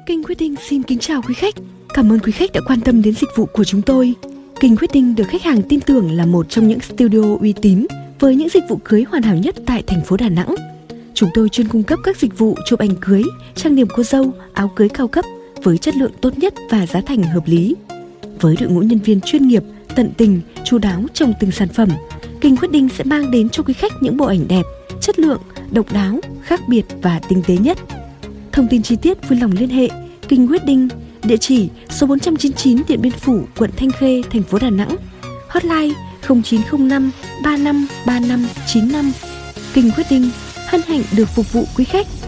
King Wedding xin kính chào quý khách. Cảm ơn quý khách đã quan tâm đến dịch vụ của chúng tôi. King Wedding được khách hàng tin tưởng là một trong những studio uy tín với những dịch vụ cưới hoàn hảo nhất tại thành phố Đà Nẵng. Chúng tôi chuyên cung cấp các dịch vụ chụp ảnh cưới, trang điểm cô dâu, áo cưới cao cấp với chất lượng tốt nhất và giá thành hợp lý. Với đội ngũ nhân viên chuyên nghiệp, tận tình, chu đáo trong từng sản phẩm, King Wedding sẽ mang đến cho quý khách những bộ ảnh đẹp, chất lượng, độc đáo, khác biệt và tinh tế nhất. Thông tin chi tiết vui lòng liên hệ King Wedding, địa chỉ số 499 Điện Biên Phủ, quận Thanh Khê, thành phố Đà Nẵng. Hotline 0905 35 35 95. King Wedding hân hạnh được phục vụ quý khách.